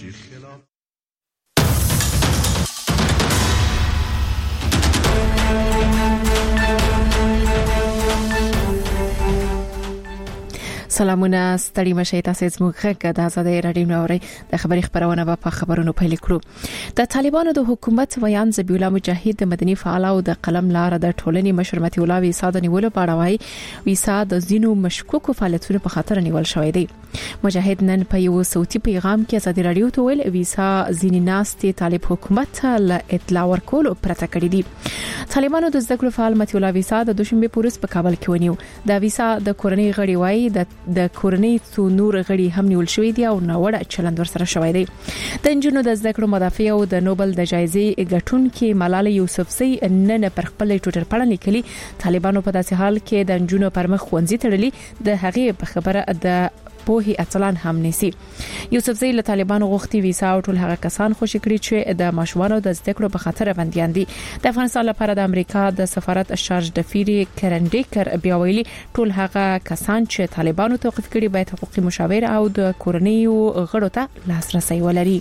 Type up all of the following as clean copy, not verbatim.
سلامونه ستړي مشه تاسو زموږ غږ د آزادۍ رادیو نوري د خبري خبرونه په خبرونو پیل کړو د طالبانو د حکومت ویان ذبیح الله مجاهد د مدني فعال او د قلم لار د ټولنې مشر متي الله ویسا د نیولو په اړه وایي ویسا د زینو مشکوکو فعالیتونو په خاطر نیول شوی دی. مجاهد نن په یو صوتي پیغام کې آزادۍ رادیو ته ویل ویسا زینی ناستي طالب حکومت له اطلاع ورکول پرته کړی دی. طالبانو د ذکر فعال متي الله ویسا د دوشنبه پورس په کابل کې ونیو. د ویسا د کورنۍ غړي وایي د کورنۍ څو نور غړي هم نیول شوی دي او نوړه چلند ورسره شوی دی. د انجنونو د ذکر مدافع او د نوبل د جایزې ګټونکو ملاله یوسفزۍ نن پر خپل ټوئیټر پاڼه لیکلي طالبانو په داسې حال کې د انجنونو پر مخ خوندزي تړلي د هغې په خبره د پوهي اطلان هم نسی. یوسفزۍ له طالبانو غوښتي ویسا او ټول هغه کسان خوشی کړي چې د ماشومانو د زده کړو په خاطر بنديان دي. د افغانستان لپاره د امریکا د سفارت شارج ډفيري کرنډیکر بیا ویلي ټول هغه کسان چې طالبانو توقيف کړي باید حقوقي مشاور او د کورنیو غړو ته لاسرسي ولري.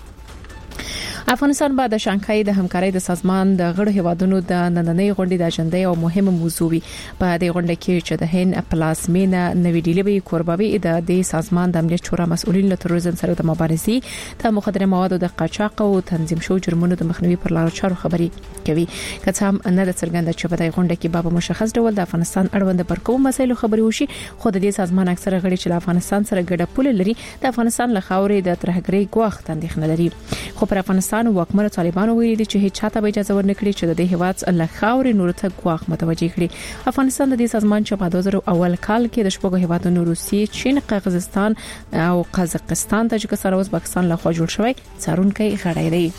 افغانستان بعد د شانګهای د همکارۍ د سازمان د غړو هیوادونو د نننۍ غونډې د اجنډا او مهمه موضوع وي. په دې غونډه کې چې د هند پلاسمینه نوې ډیلی به کوربوي د دې سازمان د امنیت شورا مسؤلین له تروریزم سره د مبارزې د مخدره موادو د قاچاق او تنظیم شوو جرمونو د مخنیوي پر لارو چارو خبري کوي. که څه هم نه د څرګنده چې په دې غونډه کې به مشخص ډول د افغانستان اړوند پر کوم مسایلو خبري وشي، خو د دې سازمان اکثره غړي چې د افغانستان سره ګډه پوله لري د افغانستان له خاورې د ترهګرۍ ګواښ اندېښنه لري. خو پر افغانستان وکمنو طالبانو ویلي دي چې هیڅ چاته به اجازه ورنکړي چې د دې هیواد له خاورې نور ته ګواښ متوجي کړي. افغانستان د دې سازمان چې په 2001 کال کې د شپږو هیوادونو روسیې، چین، قزاقستان او قزاقستان، تاجکستان او ازبکستان له خوا جوړ شوی څارونکي غړی دی.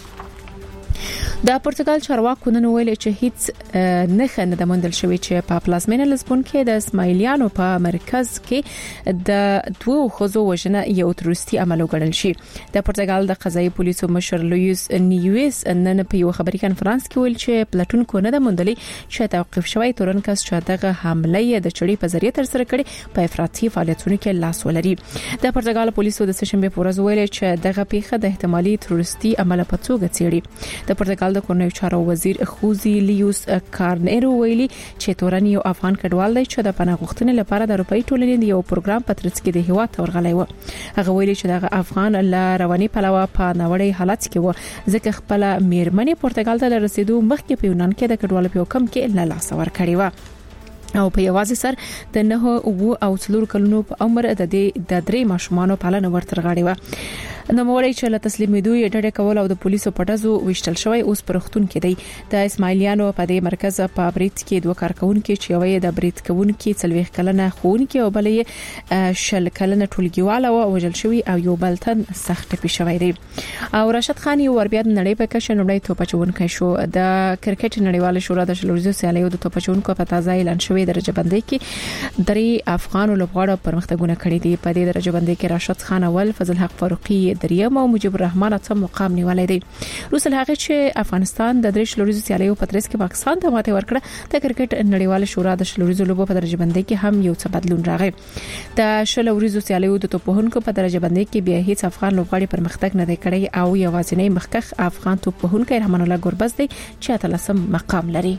د پرتګال چارواکو نن ویل چې هیڅ نه د موندل شوی چې په پلازمینه لزبون کې د اسماعیلیانو په مرکز کې د دوه خزو وژنه یو تروریستي عمل وګڼل شي. د پرتګال د قضایي پولیسو مشر لویس نیویس نن په یو خبري کانفرنس کې ویل چې پلاتونکو نه د موندلي چې توقيف شوی تورنکس چې دغه حمله د چړې په ذریعہ تر سره کړي په افراطي فعالیتونو کې لاس ولري. د پرتګال پولیسو د سشنبه په ورځ ویل چې دغه پیښه د احتمالي تروریستي عمل په توګه څېړي. د پرتګال د کورنیو چارو وزیر خوزي لیوس کارنيرو ویلي چې تورن یو افغان کډوال دی چې د پناه غوښتنې لپاره د اروپאי ټولنې د یو پروګرام په ترڅ کې د هیواد تورغلې و. هغه ویلي چې دغه افغان له رواني پلوه په ناوړي حالت کې و ځکه خپل میرمنې پرتګال ته رسیدو مخکې په یونان کې د کډوالو په حکم کې لا لاس ور کړی و او په یوازې سر د 9 او 4 کلونو په عمر د درې ماشومانو پالنه ورتر غاړي و. نو موري چې له تسلیمېدو یې ډډه کول او د پولیسو پټزو وشتل شوی اوس پرختون کې دی. د اسماعیلیانو په دې مرکز په بریټ کې دوه کارکونکو چې یوې د بریټ کوونکو څلويخ کلنه خونکو او بلې شل کلنه ټولګیواله او وجل شوی او یو بلتن سخت ټپي شوی دی. او راشد خان یو ور بیا د نړۍ په کښ نړۍ توپچونکو شو. د کرکټ نړیواله شورا د شلوريزو سیالیو د توپچونکو په تازه اعلان شوی درجه بندۍ کې درې افغان لوبغاړو پرمختګونه کړي دي. په دې درجه بندۍ کې راشد خان اول، فضل حق فاروقي دریم او مجيب الرحمن اتم مقام نیولای دی. روسل هغه چې افغانستان د درې شلوريزو سیالیو په ترڅ کې پاکستان ته ماته ورکړه. د کرکټ نړیواله شورا د شلوريزو لوبو په درجه بندۍ کې هم یو څه بدلون راغی. د شلوريزو سیالیو د توپوهونکو په درجه بندۍ کې بیا هیڅ افغان لوبغاړي پرمختګ نه دی کړی او یوازینی مخکخ افغان توپوهونکی رحمان الله ګوربز دی چې اتلسم مقام لري.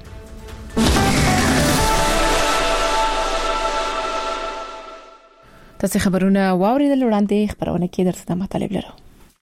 تاسو خبرونه واوریدل وړاندې خبرونه کې درته مطالب لرو.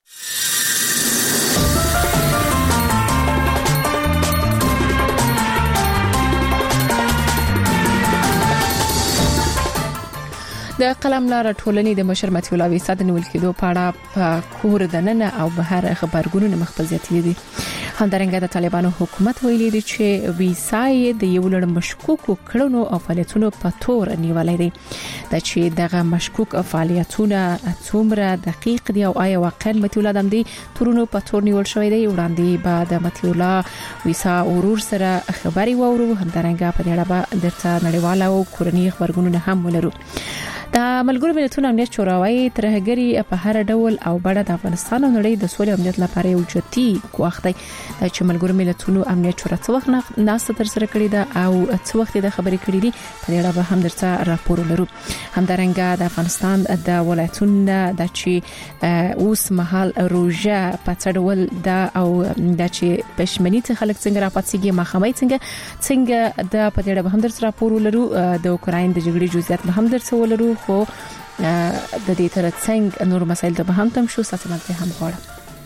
د قلم لار ټولنې د مشر متي الله ویسا د نیول کېدو په اړه په کور دننه او بهر خبرګونونه مخبل زیاتې دي. همدارنګه د طالبانو حکومت ویلي دی چې ویسا د یو لړ مشکوکو کړنو او فعالیتونو په تور نیولای دی. د چې دغه مشکوک فعالیتونه څومره دقیق دي او آیا واقعا متي الله د دې تورونو په تور نیول شوی دی. وړاندې بعد متي الله ویسا ورور سره خبري وورو. همدارنګه په دې اړه درته نړیواله او کورنۍ خبرګونونه هم ولرو. د ملګرو ملتونو امنیت شورا ترهګری په هر ډول او بڑه د افغانستان او نړۍ د سولې امنیت لپاره یو جدي کوښښ دی چې ملګرو ملتونو امنیت شورا څو وخت ناسته تر سره کړې ده او څو وخت د خبرې کړې دي په دې اړه به هم درته راپور لرو. همدارنګه د افغانستان د ولایتونو د چې اوس مهال روزه په څډول دا او د چې پښمنۍ ته خلک څنګه راپاتېږي مخامې څنګه د په دې اړه به هم درته راپور لرو. د اوکراین د جګړې جزئیات به هم درته ولرو خو د دې ترڅنګ نور مسایل ته به هم تم شو ساتنه هم غواړم.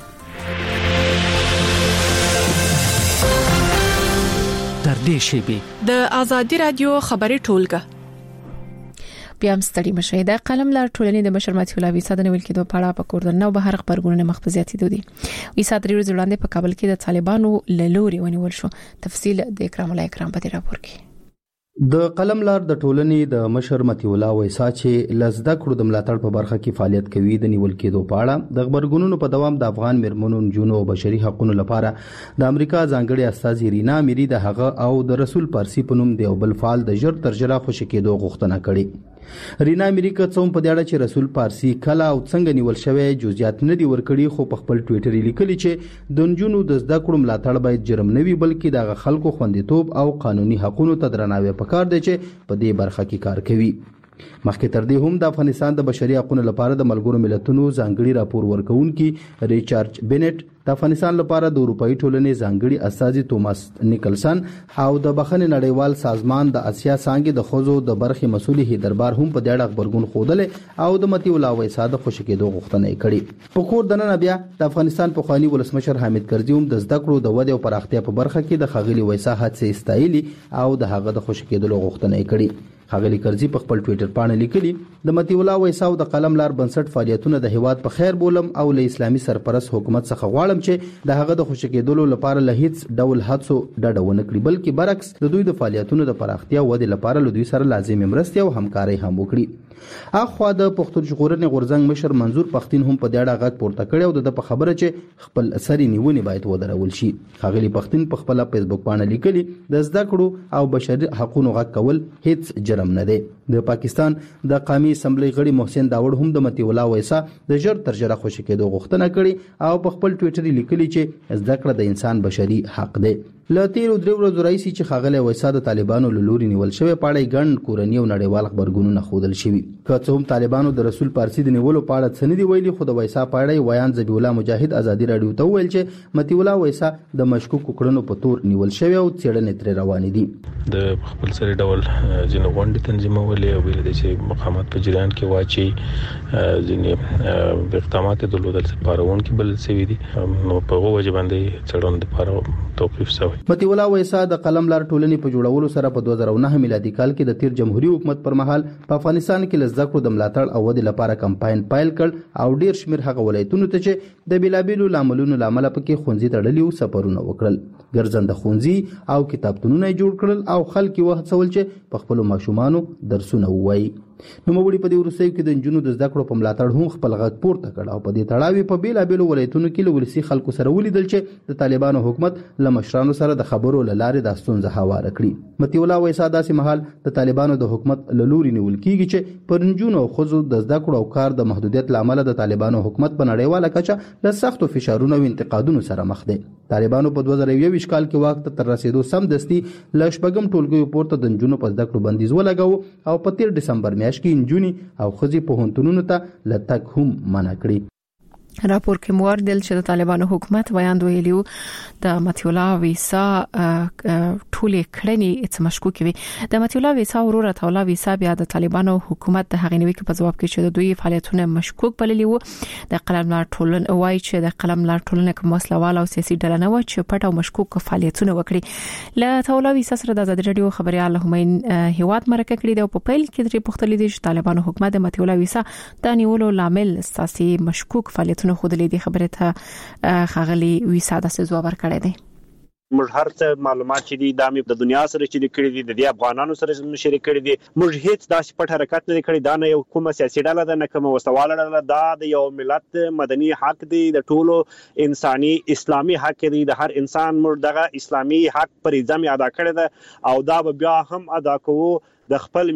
تر دې شی د ازادي رادیو خبري ټولګه بیا هم ستړي مشه. د قلم لار ټولنې د مشر متي الله ویسا د نویل کېدو په اړه په کوردن او بهر خبرګونونه مخبزياتي دي. ویسا درې ورځې وړاندې په کابل کې د طالبانو لوري ونیول شو. تفصیل د اکرام الله اکرام په دې راپور کې. د قلم لار د ټولنې د مشر متي الله ویسا چې لزده کړو د ملاتړ په برخه کې فعالیت کوي د نیول کېدو په اړه د خبرګونونو په دوام د افغان مرمنو جنو او بشري حقوقو لپاره د امریکا ځانګړي استاذ رینا میری د هغه او د رسول پارسی په نوم د بل فعال د جر ترجره خوشی کېدو غوښتنه کړې. رینا میری کوم په دې اړه چې رسول پارسی کلا او څنګه نیول شوی جزئیات نه دی ورکړي خو په خپل ټوئیټر لیکلي چې د جنونو د زده کړو ملاتړ باید جرم نه وي بلکې د خلکو خوندیتوب او قانوني حقوقو ته درناوی پکار دی چې په دې برخه کې کار کوي. مخکې تر دې هم د افغانستان د بشري حقوقو لپاره د ملګرو ملتونو ځانګړي راپور ورکونکي ریچارډ بینټ د افغانستان لپاره د اروپאי ټولنې ځانګړي استاذ توماس نیکلسن او د بخښنې نړیوال سازمان د اسیا څنګه د خوځو د برخې مسولي هیدربار هم په دې اړه خبرګون خوده او د متي الله ویسا د خوشی کېدو غوښتنه کړې. په کور دننه بیا د افغانستان په خواني ولسمشر حامد کرزي هم د زده کړو د ودې او پراختیا په برخه کې د خغلی ویسا هڅې استایلی او د هغه د خوشی کېدو غوښتنه کړې. خغلی کرزي په خپل ټوئیټر باندې لیکلي د متي الله ویسا او د قلم لار بنسټ فعالیتونه د هیواد په خیر بولم او له اسلامي سرپرست حکومت څخه غواړم چې د هغه د خوشی کېدو لپاره له هیڅ ډول هڅو ډډه ونه کړي بلکې برعکس د دوی د فعالیتونو د پراختیا او ودې لپاره له دوی سره لازمي مرستې او همکاري هم وکړي. اخوا د پښتون ژغورنې غورځنګ مشر منظور پښتين هم په دې اړه غږ پورته کړی او د په خبره چې خپل سری نیونی باید ودرول شي. خغلی پښتين په خپل فیسبوک باندې لیکلي د زده کړو او بشري حقوقو غږ کول هیڅ جرم نه دی. د پاکستان د قومي اسمبلی غړي محسن داوود هم د متي الله ویسا د جر ترجره خوشی کېدو غوښتنه کړې او په خپل ټوئیټر لیکلي چې زده کړه د انسان بشري حق دی. له تیر درې ورځې راځي چې خغلی ویسا د طالبانو لوري نیول شوی پاړی ګڼ کورنی او نړیوال خبرګونونه خودل شوی. که څه هم طالبانو د رسول پارسی د نیولو پاړه څه نه دی ویلي خو د ویسا پاړی ویان ذبیح الله مجاهد ازادي رادیو ته ویل چې متي الله ویسا د مشکوک کړنو په تور نیول شوی او څېړنې تر روانې دي. د خپل سره ډول جنو غونډې تنظیمولې او ویل دي چې مقامات په جریان کې واچي ځینې اقدامات درلودل سپارون کې بل سوي دي نو په وجه باندې څېړنې لپاره توقيف شوی. متي الله ویسا د قلم لار ټولنې په جوړولو سره په 2009 میلادي کال کې د تیر جمهوریت حکومت پر مهال په افغانستان کې لزده کړو د ملاتړ او ودې لپاره کمپاین پایل کړ او ډیر شمیر هغه ولایتونو ته چې د بیلابیلو لاملونو لامل پکې خونځي تړلي او سفرونه وکړل. ګرځنده خونځي او کتابتونونه جوړ کړل او خلک وهڅول چې په خپل ماشومانو درسونه ووایي. نو موږ په دې ورسېو کې د جنونو د زده کړو په ملاتړ هم خپل غږ پورته کړ او په دې تړاو په بیلابیلو ولایتونو کې له ولسی خلکو سره ولیدل چې د طالبانو حکومت له مشرانو سره د خبرو لارې د ستونزې هواره کړي. متي الله ویسا داسې مهال د طالبانو د حکومت له لوري نیول کیږي چې پرنجونو او خزو د زده کړو او کار د محدودیت لامل د طالبانو حکومت په نړیواله کچه له سختو فشارونو او انتقادونو سره مخ دي. طالبانو په 2021 کال کې واک ته تر رسیدو سم دستي ل شپږم ټولګیو پورته د جنونو په زده کړو بندیز ولګاو او په 13 دسمبر میاشت کې انجونی او خزي په هونتونونو ته لټک هم منع کړی. راپور کې موردل چې د طالبانو حکومت ویاند ویلیو د متي الله ویسا ټولې کړنې څه مشکوک وي. د متي الله ویسا ورور ته الله ویسا بیا د طالبانو حکومت د هغې نیوکې په جواب کې چې د دوی فعالیتونه مشکوک بللي وو. د قلم لار ټولنه وایي چې د قلم لار ټولنه کوم مسلوال او سیاسي ډله نه و چې پټ او مشکوک فعالیتونه وکړي. له الله ویسا سره د ازادي رادیو خبريال همین هیواد مرکه کړی دی او په پیل کې درې پوښتنې دي چې طالبانو حکومت د متي الله ویسا د نیولو لامل سیاسي مشکوک فعالیت نو خودلې دي خبره ته خغلی ویسا د جواب ورکړی دی. موږ هر څه معلومات چې دي د د دنیا سره چې کړي دي د افغانانو سره شریک کړي دي. موږ هیڅ داسې پټ حرکت نه کړی. دا نه یو کومه سیاسي ډله ده نه کومه وسواله ډله. دا د یو ملت مدني حق دی، د ټولو انساني اسلامي حق دی. د هر انسان موږ دغه اسلامي حق پر ځم ادا کړی ده او دا به بیا هم ادا کوو. د خپل ملت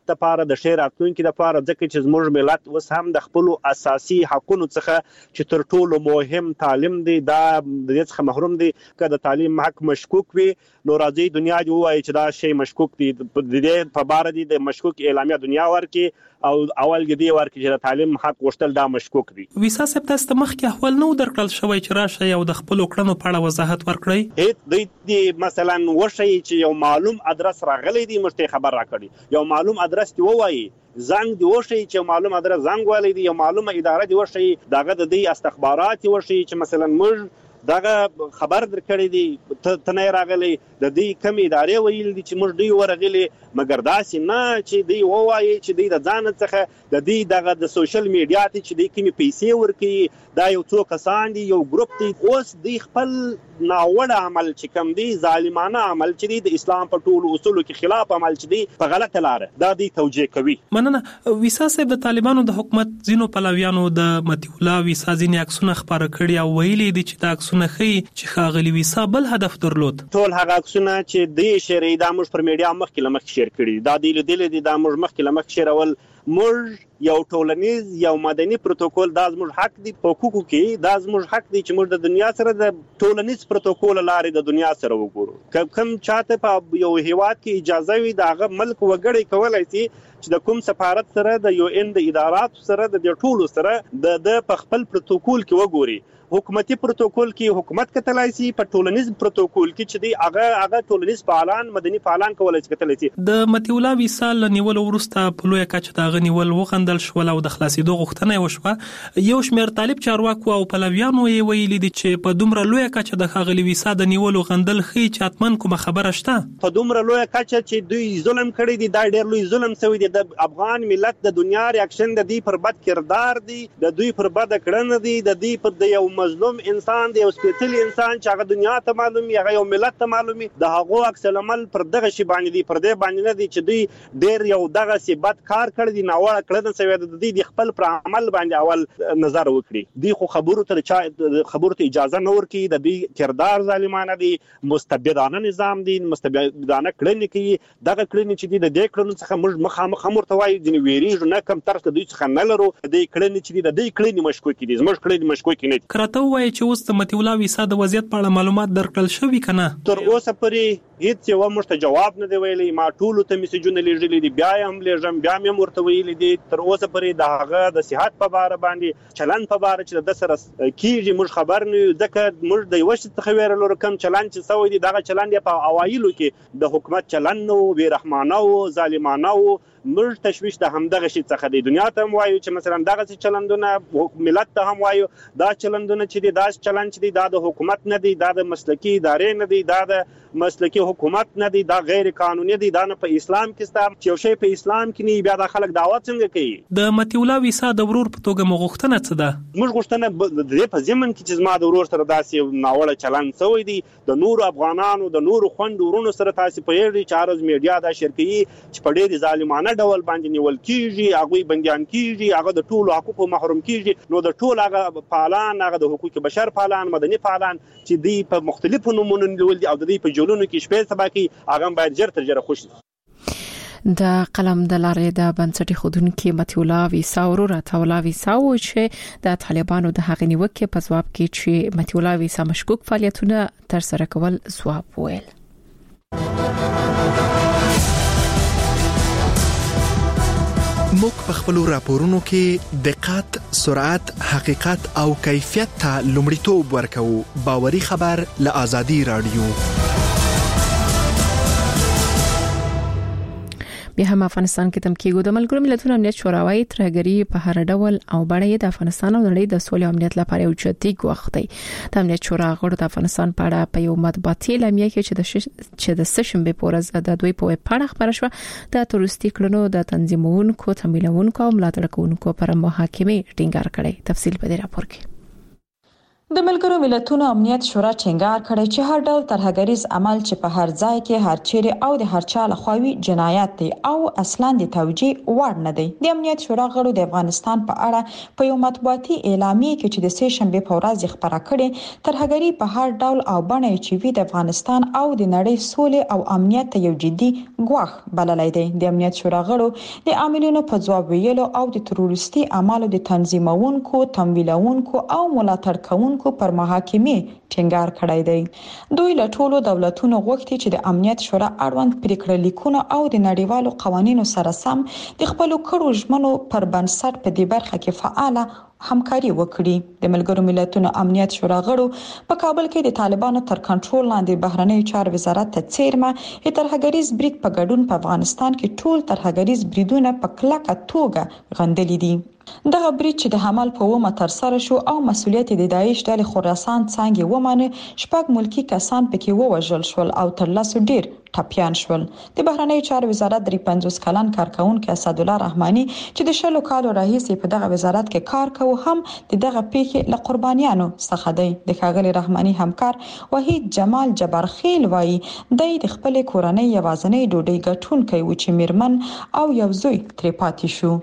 لپاره د ښه راتلونکي لپاره، ځکه چې زموږ ملت اوس هم د خپل اساسي حقوقو څخه چې تر ټولو مهم تعلیم دی دا د دې څخه محروم دی. که د تعلیم حق مشکوک وي نو راځي دنیا دی وایي چې دا شی مشکوک دی، د دې په بار دی د مشکوک اعلامیه دنیا ورکي او اول کې دی ورکي چې د تعلیم حق غوښتل دا مشکوک دی. ویسا صاحب تاسو ته مخکې احوال نو درکړل شوی چې راشه یو د خپل کړنو په اړه وضاحت ورکړئ؟ د مثلا وشي چې یو معلوم ادرس راغلی دی مشته خبر راکړي، یو معلوم ادرس دی وایي زنګ دی وشي چې معلوم ادرس زنګ والی دی، یو معلومه اداره دی وشي داغه د دې استخبارات وشي چې مثلا موږ داغه خبر درکړی دی ته نه راغلی د دې کم ادارې ویل دي چې موږ دی ورغلی، مګر داسې نه چې دی وایي چې دی د ځان څخه د دې دغه د سوشل میډیا ته چې دی کمی پیسې ورکي دا یو څو کسان دي یو ګروپ دی، اوس دی خپل ناوړه عمل چې کم دی ظالمانه عمل چې دی د اسلام په ټولو اصولو کې خلاف عمل چې دی په غلطه لار دا دی توجیه کوي. مننه. ویسا صاحب د طالبانو د حکومت ځینو پلویانو د متي الله ویسا ځینې عکسونه خبره کړي او ویلي دي چې دا عکسونه خي چې ښاغلي ویسا بل هدف درلود. ټول هغه عکسونه چې د شری د موږ پر میډیا مخکې لمخ شیر کړي دا دی لیدل دي دا موږ مخکې لمخ شیرول موږ یو ټولنیز یو مدني پروتوکول دا زموږ حق دی په حقوقو کې دا زموږ حق دی چې موږ د دنیا سره د ټولنیز پروتوکول لارې د دنیا سره وګورو. کوم چاته په یو هیواد کې اجازه وي دا هغه ملک وګړي کولای شي چې د کوم سفارت سره د یو ان د ادارات سره د ټولو سره د خپل پروتوکول کې وګوري. حکومتي پروتوکول کې حکومت کتلای شي، په ټولنیز پروتوکول کې چې دی هغه ټولنیز فعالان مدني فعالان کولای شي کتلای شي. د متي الله ویسا نیول ورسته په لوی کچ دا غنیول وغندل شو او د خلاصېدو غوښتنه وشوه. یو شمېر طالب چارواکو او پلویانو یې ویلي دي چې په دومره لوی کچ د ښاغلي ویسا د نیول غندل خي چې اتمن کومه خبره شته. په دومره لوی کچ چې دوی ظلم کړی دی دا ډېر لوی ظلم شوی دی. د افغان ملت د دنیا ریاکشن د دې پر بد کردار دی، د دوی پر بد کړنه دی، د دې پر یو مظلوم انسان دی، یو سپېڅلی انسان چې هغه دنیا ته معلومي هغه یو ملت ته معلومي د هغو عکس العمل پر دغه شی باندې دی، پر دې باندې نه دی چې دوی ډېر یو دغه سی بد کار کړی دی ناوړه کړنه شوی د دې خپل پر عمل باندې اول نظر وکړي. دی خو خبرو ته اجازه نه ورکړي، د دې کردار ظالمانه دی، مستبدانه نظام دی، مستبدانه کړنې کوي. دغه کړنې چې دی د دې کړنو څخه موږ مخامخ مرته وایي ځینې ویریږو نه کم طرف ته دوی څخه نه لرو. د دې کړنې چې دی د دې کړنې مشکوکې دي، زموږ کړنې مشکوکې نه دي. کرته وایي چې اوس د متي الله ویسا د وضعیت په اړه معلومات درکړل شوي کنه؟ تر اوسه پورې هیڅ یو موږ ته جواب نه دی ویلی. ما ټولو ته میسجونه لیږلي دي، بیا هم لیږم، بیا هم ورته ویلي دي. تر اوسه پورې د هغه د صحت په باره باندې چلند په باره چې د سره کیږي موږ خبر نه یو، ځکه موږ د یو شي څخه ویره لرو کوم چلند چې سوی دی دغه چلند په اوایلو کې د حکومت چلند نو بې رحمانه او ظالمانه او موږ تشویش د همدغه شي څخه دی. دنیا ته هم وایو چې مثلا دغه چلندونه ملت ته هم وایو دا چلندونه چې دی دا چلند چې دی دا د حکومت نه دی، دا د مسلکی ادارې نه دی، دا د مسلکی حکومت نه دی، دا غیر قانوني دی، دا نه په اسلام کې ستا چې یو شی په اسلام کې نه بیا د خلک دعوت څنګه کوي. د متي الله ویسا د ورور په توګه مغوښتنه څه ده؟ موږ غوښتنه د په ضمن کې چې زما د ورور سره داسې ناوړه چلند شوی دی، د نورو افغانانو د نورو خوندو ورونو سره تاسو په یوه چارز میډیا دا شرکي چې په ډېر ظالمانه ډول باندې نیول کیږي، هغه بنديان کیږي، هغه د ټولو حقوقو محروم کیږي. نو د ټول هغه فعالان، هغه د حقوق بشر فعالان، مدني فعالان چې دی په مختلفو نمونو نیول دي او د دې په جولونو کې شپې سبا کې هغه باید ژر تر ژره خوشي. د قلم د لارې د بنسټي خودونکو متي الله ویسا ورور عطاالله ویسا و چې د طالبانو د هغې نیوکې په ځواب کې چې متي الله ویسا مشکوک فعالیتونه تر سره کول ځواب ویل. موږ په خپل راپورونو کې دقت، سرعت، حقیقت او کیفیت ته لومړیتوب ورکوو. باوري خبر له آزادي رادیو. بیا هم افغانستان کې تمکیګو د ملګرو ملتونو امنیت شوراوي ترګری په هر ډول او بڼه د افغانستان او نړۍ د سولې امنیت لپاره یو جدي وخت دی. د امنیت شورا غړو د افغانستان په اړه په یو مطبوعاتي اعلامیه کې چې د سشنبه په ورځ د دوی په ویب پاڼه خبره شوه د تروریستي کړنو د تنظیمونکو، تمویلونکو او ملاتړ کوونکو پر محاکمه ټینګار کړي. تفصیل په دې راپور کې. د ملګرو ملتونو امنیت شورا ټینګار کړی چې هر ډول ترهګریز عمل چې په هر ځای کې هر چیرې او د هر چا لخوا جنایت دی او اصلاً د توجیه وړ نه دی. د امنیت شورا غړو د افغانستان په اړه په یو مطبوعاتي اعلامیه کې چې د سه شنبه په ورځ خبره کړې ترهګری په هر ډول او بڼه چې وي د افغانستان او د نړۍ سولې او امنیت ته یو جدي ګواښ بللی دی. د امنیت شورا غړو د عاملینو په ځواب ویلو او د تروریستي اعمالو د تنظیمونکو، تمویلونکو او ملاتړ کوونکو پر محاکمه ټینګار کړی دی. دوی له ټولو دولتونو غوښتي چې د امنیت شورا اړوند پریکړه لیکونه او د نړیوالو قوانینو سره سم د خپل کړو ژمنو پر بنسټ په دې برخه کې فعاله همکاري وکړي. د ملګرو ملتونو امنیت شورا غړو په کابل کې د طالبانو تر کنټرول لاندې بهرنیو چارو وزارت ته څیرمه ترهګریز برید په ګډون په افغانستان کې ټول ترهګریز بریدونه په کلکه توګه غندلي دي. دغه برید چې د حمل په ومه تر سره شو او مسولیت د داعش ډلې خراسان څنګه ومانه شپږ ملکی کسان پکې ووژل شول او تر لاسو ډیر ټپيان شول. د بهرنیو چارو وزارت 50 کلن کارکونکو اسد الله رحماني چې د شلو کالو راهیسې په دغه وزارت کې کار کوي هم دغه پیښې له قربانیانو څخه دی. د ښاغلي رحماني همکار وحید جمال جبرخیل وایي د خپل کورنۍ یوازنۍ ډوډۍ ګټونکي و چې میرمن او یو زوی ترې پاتې شو.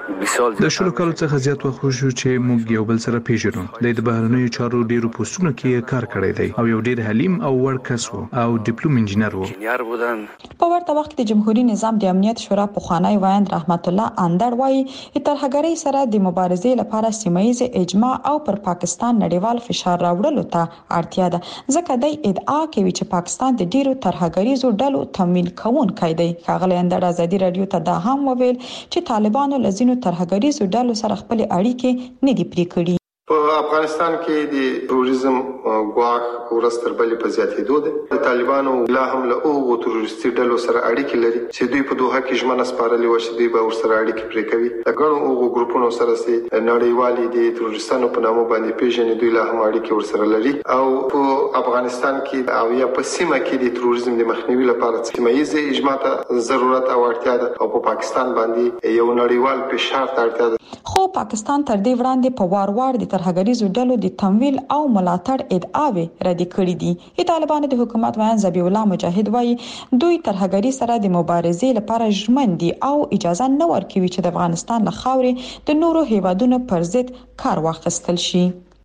د شلو کالو څخه زیات وخت شو چې موږ یو بل سره پیژنو. د بهرنیو چارو ډیرو پوسټونو کې کار کړی دی او یو ډیر حلیم او وړ کس وو او ډیپلوم انجینر وو. په ورته وخت کې د جمهوریت نظام د امنیت شورا پخوانی وایند رحمت الله اندر وایي ترهګری سره د مبارزې لپاره سیمایي اجماع او پر پاکستان نړیوال فشار راوړلو ته اړتیا ده. ځکه د ادعا کوي چې پاکستان د ډیرو ترهګریزو ډلو تمویل کوونکی دی. ښاغلي اندر ازادي رادیو ته دا هم وویل چې طالبانو لزینو ترهګریزو ډلو سره خپل اړیکې نه دي پرې کړې. په افغانستان کې د تروریزم ګواښ ورستر بلې په زیاتېدو ده. د طالبانو لا هم له اوغو تروریستي ډلو سره اړیکې لري چې دوی په دوحه کې ژمنه سپارلې و چې دوی به ورسره اړیکې پرې کوي. د ګڼو اوغو ګروپونو سره سي نړیوالي د تروریستانو په نامه باندې پیژنې دوی لا هم اړیکې ورسره لري او په افغانستان کې او یا په سیمه کې د تروریزم د مخنیوي لپاره سیمایي اجماع ته ضرورت او اړتیا ده او په پاکستان باندې یو نړیوال فشار ته اړتیا ده. خو پاکستان تر دې وړاندې په وار د ترهګریزو ډلو د تمویل او ملاتړ ادعاوې ردې کړې دي. طالبان د حکومت وایي ذبیح الله مجاهد وایي دوی ترهګری سره د مبارزې لپاره ژمن دي او اجازه نه ورکوي چې د افغانستان له خاورې د نورو هیوادونو پر ضد کار واخیستل شي.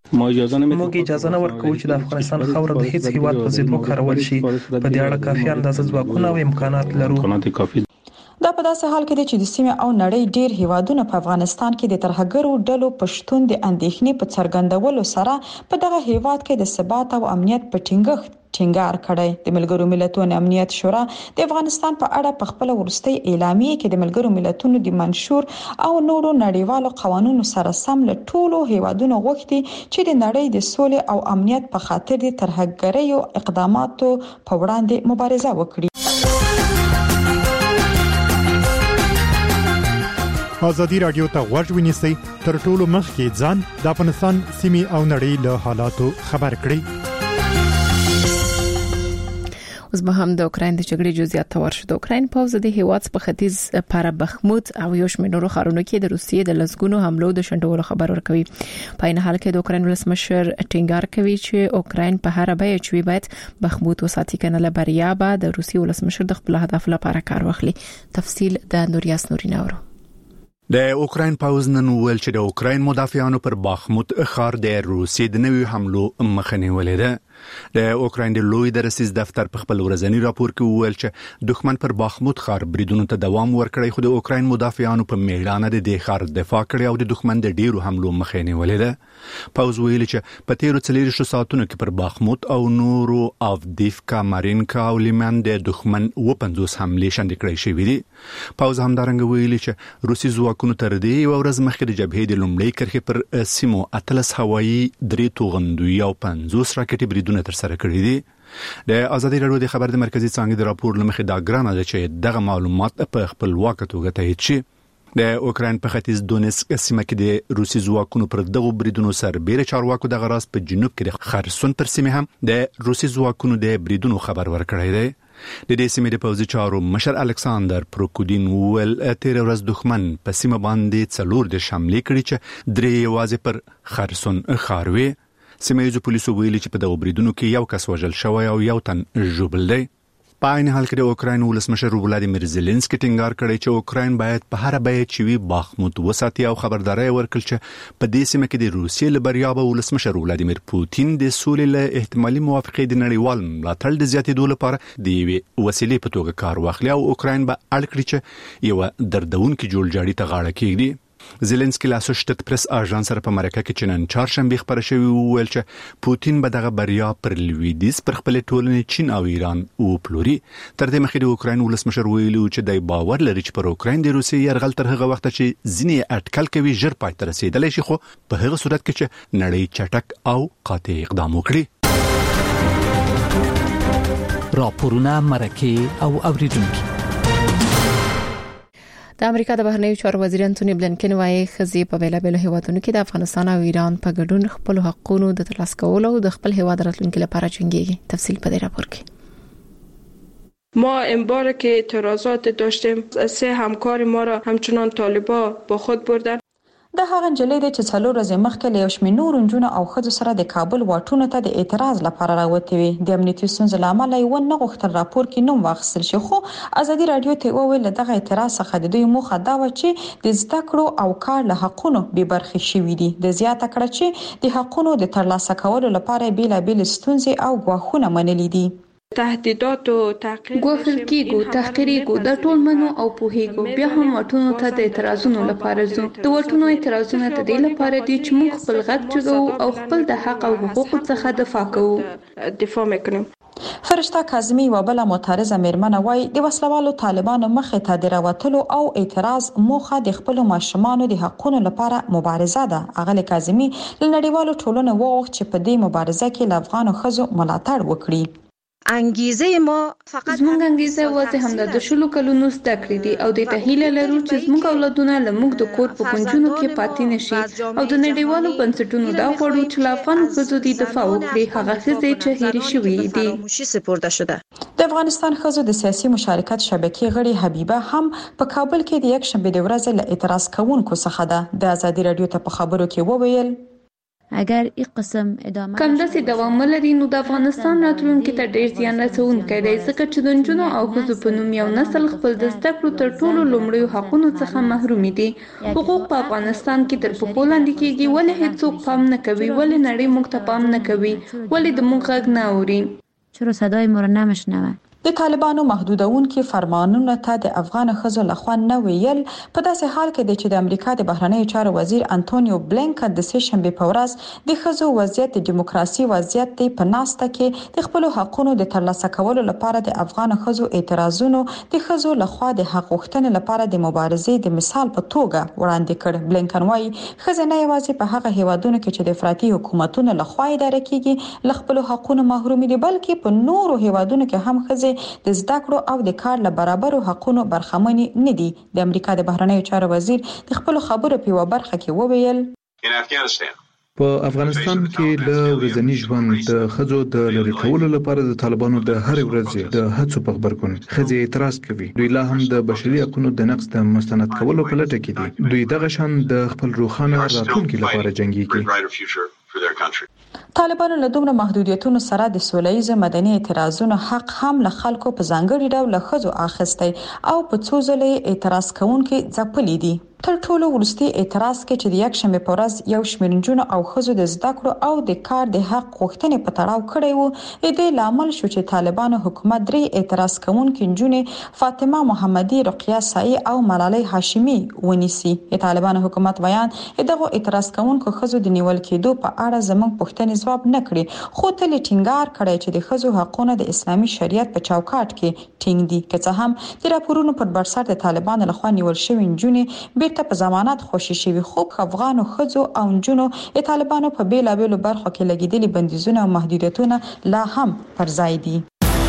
موږ اجازه نه ورکوو چې د افغانستان خاوره د هیڅ هیواد په ضد وکارول شي. په دې اړه کافي اندازه ځواکونه او امکانات لرو. دا په داسې حال کې دی چې د سیمه او نړۍ ډیر هیوادونه په افغانستان کې د ترهګرو ډلو پښتون د اندېښنې په څرګندولو سره په دغه هیواد کې د ثبات او امنیت په ټینګار کړی. د ملګرو ملتونو امنیت شورا د افغانستان په اړه په خپل ورستي اعلامیه کې د ملګرو ملتونو د منشور او نورو نړیوالو قوانینو سره سم له ټولو هیوادونو غوښتي چې د نړۍ د سولې او امنیت په خاطر د ترهګریو اقداماتو په وړاندې مبارزه وکړي. ازادي رادیو ته غوږ ونیسئ تر ټولو مخکې ځان د افغانستان سیمې او نړۍ له حالاتو خبر کړئ. اوس به هم د اوکراین د جګړې جزئیات ته ورشو. د اوکراین پوځ د هیواد په ختیځ پر بخموت او یو شمېر نورو ښارونو کې د روسیې د لسګونو حملو د شنډولو خبر ورکوي. په این حال کې د اوکراین ولسمشر ټینګار کوي چې اوکراین په هر بیه چې باید بخموت وساتي کنه له بریا به د روسیې ولسمشر د خپل هدف لپاره کار واخلي. تفصیل د نوریاس نورینه اورو. د اوکراین پوځ نن ویل چې د اوکراین مدافعانو پر بخموت ښار د روسیې د نوي حملو مخه نیولې ده. د اوکراین د لوی درسیز دفتر په خپل ورځنی راپور کې ویل چې دښمن پر بخموت ښار بریدونو ته دوام ورکړی خو د اوکراین مدافعانو په میړانه د دې ښار دفاع کړې او د دښمن د ډیرو حملو مخه نیولې ده. پوځ ویل چې په تیرو 40 ساعتونو کې پر بخموت او نورو افدیفکا، مارینکا او لیمان د دښمن 50 حملې شنډې کړې شوې دي. پوځ همدارنګه ویل چې روسي ځواکونو تر دې یو ورځ مخکې د جبهې د لومړۍ کرښې پر سیمو 13 هوایي 3 توغندوی او 50 راکټي بریدونه تر سره کړی دي. د ازادي رادیو د خبر د مرکزی څانګې د راپور لمخې دا ګرانه ده چې دغه معلومات په خپلواکه توګه تایید شي. د اوکراین په ختیځ دونیسک سیمه کې د روسي ځواکونو پر دغه بریدونو سربېره چارواکو د غراس په جنوب کې د خرسون پر سیمه هم د روسي ځواکونو د بریدونو خبر ورکړی دی. د دې سیمې د پوځي چارو مشر الکساندر پروکودین ویل تیر ورځ دښمن په سیمه باندې 4 د حملې کړې چې 3 یوازې پر خرسون ښار وي. سیمه پولیسو ویلي چې په دغه بریدونو کې یو کس وژل شوی او یو تن ژوبل دی. په عین حال کې د اوکراین ولسمشر ولادیمیر زيلنسکي ټینګار کړی چې اوکراین باید په هر بیه چې وي باخمود وساتي او خبرداري ورکړي چې په دې سیمه کې د روسیې له بریا به ولسمشر ولادیمیر پوتین د سولې له احتمالي موافقې د نړیوال ملاتړ د زیاتېدو لپاره د یوې وسیلې په توګه کار واخلي او اوکراین به اړ کړي چې یو دردونکو جوړجاړي ته غاړه کېږدي. زيلنسکي له اسوشیټډ پریس اژانس سره په مرکه کې چې نن چهارشنبه خبره شوې ویل چې پوتین به دغه بریا پر لویدیز پر خپل ټولنې چین او ایران او پلوري. تر دې مخکې د اوکراین ولسمشر ویلو چې د باور لري چې پر اوکراین د روسیې يرغل تر هغه وخت چې ځینې اټکل کوي ژر پای ته رسیدلی شي، خو په هغه صورت کې چې نړۍ چټک او قاطع اقدام وکړي. راپورونه مرکه او اوریدونکو. د امریکا د بهرنیو چارو وزیر انټونی بلنکن وايي خزي په بیلابېلو هیوادونو کې د افغانستان او ایران په ګډون خپل حقوقو د ترلاسه کولو او د خپل هیواد راتلونکي لپاره جنګيږي. تفصیل په دې راپور کې. ما امباره که اعتراضات داشتیم 3 همکار ما را همچنان طالبان با خود بردن. د هغه جلې د 4 ورځې مخکې له شمې نور نجونو او خځو سره د کابل واټونو ته د اعتراض لپاره راوتي وي. د امنیتي ستونزو لامل یې نه غوښتل راپور کې نوم واخیستل شي، خو ازادي رادیو ته وویل دغه اعتراض څخه د دوی موخه دا و چې د زده کړو او کار له حقونو به برخې شوي دي. د زیاته کړه چې د حقونو د ترلاسه کولو لپاره بیلابېل ستونزې او ګواښونه منلي دي. تهدیدات او تعقیب ګوښل کېږو، تحقیریږو، د ټول منو او پوهیږو. بیا هم وټونو ته د اعتراضونو لپاره ځو. د وټونو اعتراضونه د دې لپاره دي چې موږ خپل غږ چغو او خپل د حق او حقوقو څخه دفاع کوو. دفاع وکړو. فرشته کاظمی وبله معترضه میرمنه وای د وسلوالو طالبانو مخه ته د راوتلو او اعتراض موخه د خپل ماشومانو د حقوقو لپاره مبارزه ده. اغلی کاظمی له نړیوالو ټولنو وغوښتل چې په دې مبارزه کې له افغان خزو ملاتړ وکړي. انګیزه ما فقط زموږ انګیزه وځه هم د شلو کلونو زده کړې دي او د تهیله لرو چې زموږ اولادونه له موږ د کور په کونجونو کې پاتې نشي او د نړیوالو بنسټونو دا غواړو چې له افغان ښځو د دفاع وکړي، هغه ښځې چې هېرې شوې دي. سپورته شده. د افغانستان ښځو د سیاسي مشارکت شبکې غړي حبیبه هم په کابل کې د یکشنبه د ورځې له اعتراض کوونکو څخه ده. د ازادي رادیو ته په خبرو کې وویل اگر این قسم ادامه کم داسې دوام ولري نو د افغانستان راتلونکي ته ډېر زیان رسونکی دی، ځکه چې د نجونو او ښځو په نوم یو نسل خپل د زده کړو تر ټولو لومړیو حقونو څخه محرومي دي. حقوق په افغانستان کې تر پښو لاندې کېږي. ولې هیڅوک پام نه کوي؟ ولې نړۍ موږ ته پام نه کوي؟ ولې د موږ غږ نه اوري؟ چرا صدای ما را نمیشنوه؟ د طالبانو محدودونکو فرمانونو ته د افغان ښځو لخوا نه ویل په داسې حال کې چې د امریکا د بهرنیو چارو وزیر انټونیو بلنکن د سه شنبه په ورځ د ښځو وضعیت د دیموکراسي وضعیت دی په ناسته کې د خپل حقوقو د ترلاسه کولو لپاره د افغان ښځو اعتراضونو د ښځو لخوا د حق غوښتنې لپاره د مبارزې د مثال په توګه وړاندې کړ. بلنکن وايي ښځې نه یوازې په هغه هیوادونو کې چې د افراطي حکومتونو لخوا اداره کیږي له خپل حقوقو محروم دي، بلکې په نورو هیوادونو کې هم ښځې د زده کړو او د کار له برابرو حقوقو برخمن نه دي. د امریکا د بهرنیو چارو وزیر د خپل خبرو په برخه کې وویل په افغانستان کې له ورځني ژوند د ښځو د لری کولو لپاره د طالبانو د هر ورځ د هڅو په خبرګون ښځې اعتراض کوي. دوی لا هم د بشري حقوقو د نقض د مستند کولو په لټه کې دي. دوی دغه شان د خپل روښانه راتلونکي لپاره جنګيږي. طالبانو له دومره محدودیتونو سره د سولهییز مدني اعتراضونو حق هم له خلکو په ځانګړي ډول له ښځو اخیستی او په څو ځله اعتراض کوونکي ځپلي دي. تر ټولو وروستي اعتراض کې چې د یکشنبه په ورځ یو شمېر نجونو او ښځو د زده کړو او د کار د حق غوښتنې په تړاو کړی وو، دې لامل شو چې طالبانو حکومت درې اعتراض کوونکي نجونې فاطمه محمدي، رقیه سعی او ملالۍ هاشمي ونیسي. طالبانو حکومت بیان دغه اعتراض کوونکو ښځو د نیول کېدو په اړه زموږ پوښتنې ځواب نه کړي، خو تل ټینګار کړی چې د ښځو حقونه د اسلامي شریعت په چوکاټ کې ټینګ دي. که څه هم د راپورونو پر بنسټ د طالبانو لخوا نیول شوی نجونې ته په ضمانت خوشي شوی، خو افغانو ښځو او نجونو د طالبانو په بیلابېلو برخو کې لګیدلي بندیزونه او محدودیتونه لا هم پر ځای دي.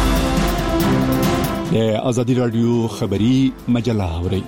د ازادي رادیو خبری مجله اوري.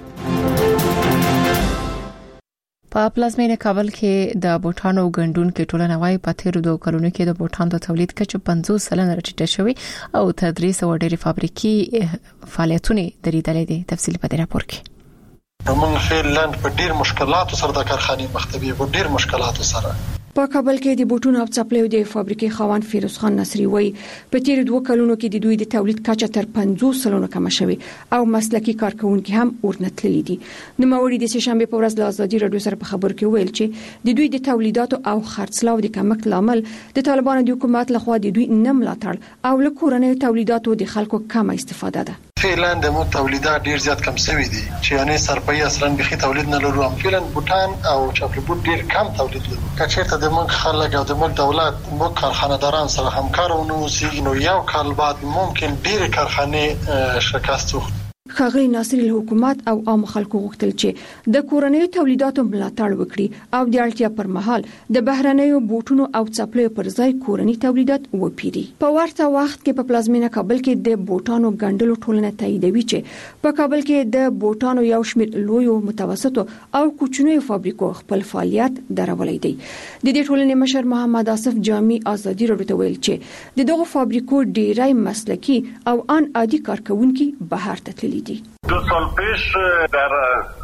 په پلازمینه کابل کې د بوټانو ګندون کې ټولنه وايي په تیرو 2 کلونو کې د بوټانو د تولید کچه 50% راټیټه شوې او تدریس او ډېری فابریکې فعالیتونه درېدلې دي. تفصیل په دې راپور کې. موږ فعلاً په ډېر مشکلاتو سره د کارخانې مخ ته وي، په ډېر مشکلاتو سره په کابل کې د بوټونو او څپلیو د فابریکې خاوند فیروز خان نصری وایي په تیر 2 کلونو کې د دوی د تولید کچه تر 50% کم شوه او مسلکي کارکونکو هم ورنتللي دي. نو موري د شنبه په ورځ د ازادي رادیو سره په خبر کې ویل چې د دوی د تولیداتو او خرڅلاو د کمښت لامل د طالبانو د حکومت لخوا د دوی نه ملاتړ او له کورنۍ تولیداتو د خلکو کم استفاده ده. فعلا د مو تولیدات ډیر زیات کم شوی دي چې یعنی سرپایه اصلا بخي تولید نه لرو. فعلا بوتان او چاپل بوت ډیر کم تولید لرو. کچېرته د موږ خلک او د موږ دولت موږ کارخانه‌داران سره همکارونه اوسېږي نو یو کال بعد ممکن ډیر کارخانه شکست وخوري. ښاغلي ناصری له حکومت او عام خلکو غوښتل چې د کورنۍ تولیداتو ملاتړ وکړي او د اړتیا پر مهال د بهرنیو بوټونو او څپلیو پر ځای کورنۍ تولیدات وپیري. په ورته وخت کې په پلازمینه کابل کې د بوټانو ګڼډلو ټولنه تاییدوي چې په کابل کې د بوټانو یو شمېر لویو متوسطو او کوچنیو فابریکو خپل فعالیت درولای دي. د دې ټولنې مشر محمد اسف جامی ازادي رادیو ته ویل چې د دغه فابریکو ډیری مسلکي او ان عادي کارکونکو بهر ته تللي دي. 2 سال پیش در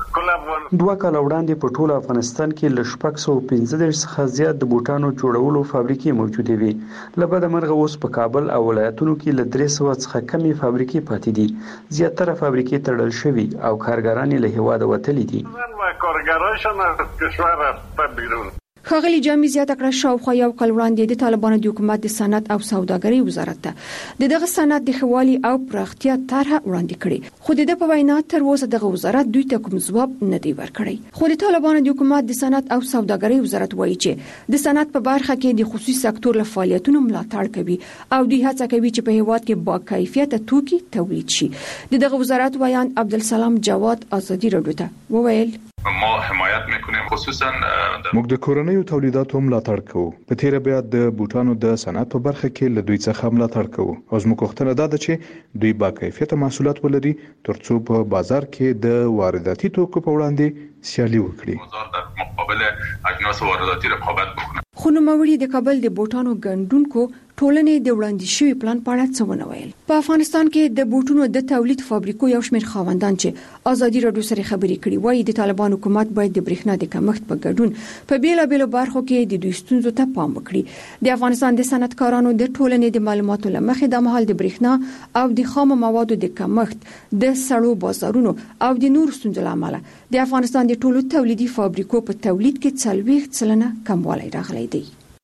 2 کال وړاندې په ټول افغانستان کې ل 615 څخه زیات د بوټانو جوړولو فابریکې موجوده وي. لبد مرغه اوس په کابل او ولایتونو کې ل 300 څخه کمی فابریکې پاتې دي. زیاتره فابریکې تړل شوي او کارګران له هیواده وتلي دي. کارګرایشان از کشور رفته بیرون. ښاغلي جامي زیاته کړه شاوخوا یو کال وړاندې د طالبانو د حکومت د صنعت او سوداګرۍ وزارت ته دغه صنعت د خوالي او پراختیا طرحه وړاندې کړې خو د په وینا تر اوسه دغه وزارت دوی ته کوم ځواب نه دی ورکړی. خو د طالبانو د حکومت د صنعت او سوداګرۍ وزارت وایي چې د صنعت په برخه کې د خصوصي سکتور له فعالیتونو ملاتړ کوي او دوی هڅه کوي چې په هیواد کې با کیفیت توکي تولید شي. دغه وزارت وایي عبدالسلام جواد ازادي رادیو ته وویل ما حمایت میکنیم خصوصا موږ د کورنیو تولیداتو ملاتړ کوو. په تیر بیا د بوټانو د صنعت په برخه کې له دوی څخه ملاتړ کوو او زموږ وختونه دا ده چې دوی با کیفیت محصولات ولري ترڅو په بازار کې د وارداتي توکو په وړاندې سیالي وکړي. بازار د مقابل اجناس وارداتي رقابت وکړي. خو نو موري د کابل د بوټانو ګڼډونکو ټولنې د وړاندې شوی پلان په اړه څه ونه ویل. په افغانستان کې د بوټونو د تولید فابریکو یو شمېر خاوندان چې ازادي رادیو سره خبرې کړي وایي د طالبان حکومت باید د برېښنا د کمښت په ګډون په بیلابېلو برخو کې د دوی ستونزو ته پام وکړي. د افغانستان د صنعتکارانو د ټولنې د معلوماتو لمخې د مهال د برېښنا او د خام موادو د کمښت د سړو بازارونو او د نور ستونزو لامل د افغانستان د ټولو تولیدي فابریکو په تولید کې 40% کموالی راغلی دی.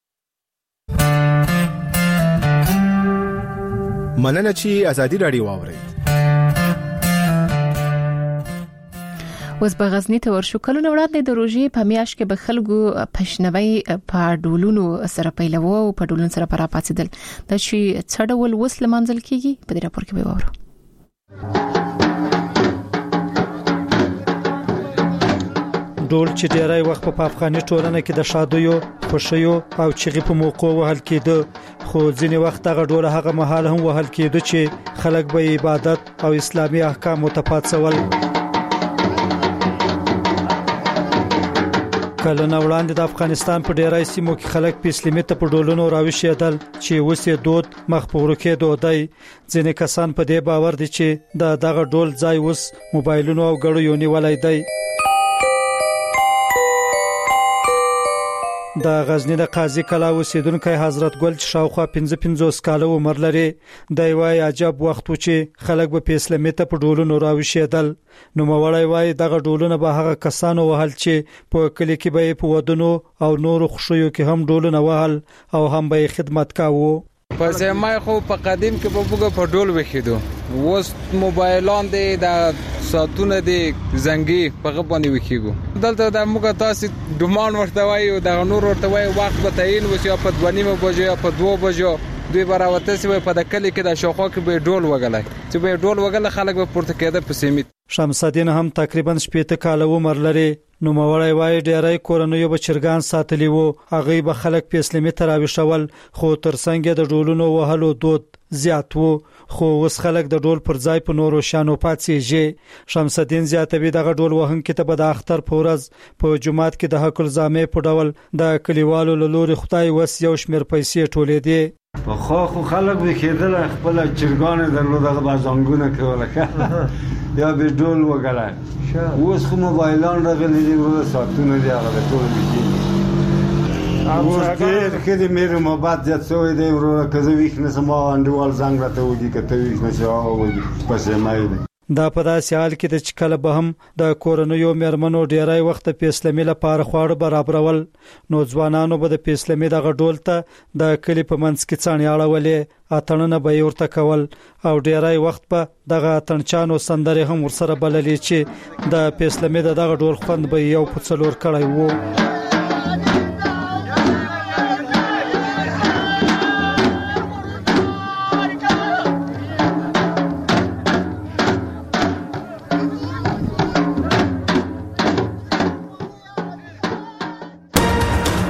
مننه چې ازادي رادیو واوري. اوس په غزنی ته ورشو. کلونه وړاندې د روژې په میاشت کې به خلکو پښنوي په ډولونو سره پیلوو او په ډولونو سره پر پاتېدل. دا چې څه ډول وسله منځل کیږي په دې راپور کې به وورو. ډول چې ډیری وخت په افغاني ټولنه کې د شادیو، خوشیو او چغې په موقع وهل کېده. خو ځینې وخت هغه ډول هغه مهال هم وهل کېده چې خلک به عبادت او اسلامي احکام متفاوتول. کله نو وړاندې د افغانستان په ډیری سیمو کې خلک په اسلامي ته په ډولونو راوښیدل چې وسې دود مخ په ورکه دودای. ځینې کسان په دې باور دي چې دغه ډول ځای وس موبایلونو او غړو یونی ولای دی. د غزنی د قاضي کلا اوسیدونکو حضرت ګل شاوخوا 55 کاله عمر لري. د وای عجب وخت و چې خلک په اسلامي ته په ډولونو راوښیدل. نو مولای وای دغه ډولونه به هغه کسانو وهل چې په کلی کې به په ودونو او نور خوشیو کې هم ډولونه وهل او هم به خدمت کاوه. په زمای خو په قدیم کې په بوګه په ډول وخیدو. وس موبایلان دي د ساتونه دي زنګي په غبنې وخیګو. دلته د موږ تاسو ډومان ورته وای او د نور ورته وای وخت به تعین وسی په 2:30 بجو یا په 2 بجو دوی براوته سی په د کلی کې د شوخو کې به ډول وګلای چې به ډول وګل خلک به پورته کېده په سیمه. شمس الدین هم تقریبا 70 کاله عمر لري. نو مولای وای ډیرای کورنیو بچرګان ساتلی وو. هغه به خلک په اسلامي تراویشول خو ترڅنګ د ډولونو وهلو دود زیات وو. خو وس خلک د ډول پر ځای په نورو شانو پاتېږي. شمس الدین زیاتوي دغه ډول وهونکو ته به د اختر پورز په جمعات کې د حق الزامه په ډول د کلیوالو لوري خدای وس یو شمیر پیسې ټولې دي. په خو خلک به کېدل خپل چرګان درلوده بازانګونه کوله یا به ډول وګړای. اوس خو موبایلان راغلي دي او ساتونه دي هغه ټول دي. خدي مې محبت زیات شوی دی ورور کزه ویښ نسم انډیوال زنګ راته وږي کته ویښ نشو وږي پسې مې دا په داسې حال کې د چکل به هم د کورنیو میرمنو ډیرای وخت په اسلامي لپاره خواړه برابرول نو ځوانانو به د اسلامي دغه ډول ته د کلی په منځ کې څانیاړه ولې اتنه به ورته کول او ډیرای وخت په دغه تنچانو سندره هم ورسره بللې چې د اسلامي دغه ډول خوند به یو په څلور کړای وو